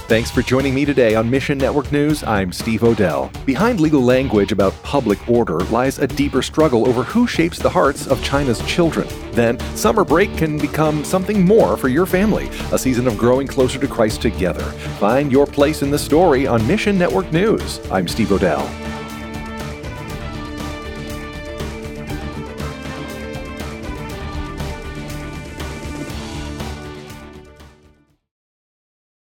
Thanks for joining me today on Mission Network News. I'm Steve Odell. Behind legal language about public order lies a deeper struggle over who shapes the hearts of China's children. Then, summer break can become something more for your family, a season of growing closer to Christ together. Find your place in the story on Mission Network News. I'm Steve Odell.